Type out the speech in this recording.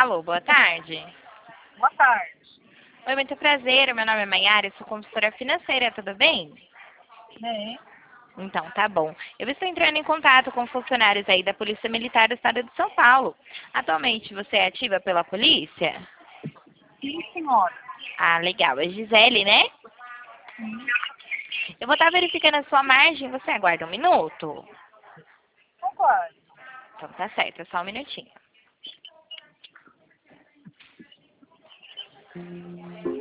Alô, boa tarde. Boa tarde. Oi, muito prazer. Meu nome é Maiara, eu sou consultora financeira, tudo bem? Bem, Então, tá bom. Eu estou entrando em contato com funcionários aí da Polícia Militar do Estado de São Paulo. Atualmente, você é ativa pela polícia? sim, senhora. Ah, legal. É Gisele, né? Sim, Eu vou estar verificando a sua margem. Você aguarda um minuto? concordo. Então, tá certo. É só um minutinho.